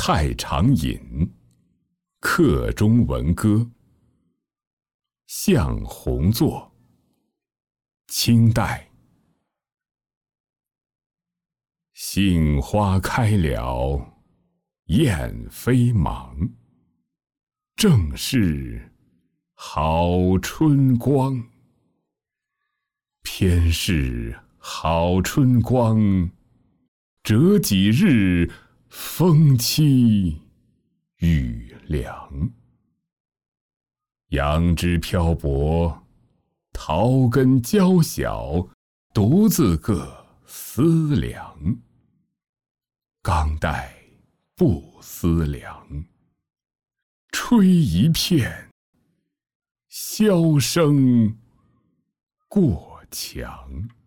太常饮，客中闻歌。向红作，清代。杏花开了，燕飞忙。正是好春光。偏是好春光，折几日风凄雨凉。杨枝漂泊，桃根娇小，独自个思量。刚待不思量，吹一片，箫声过墙。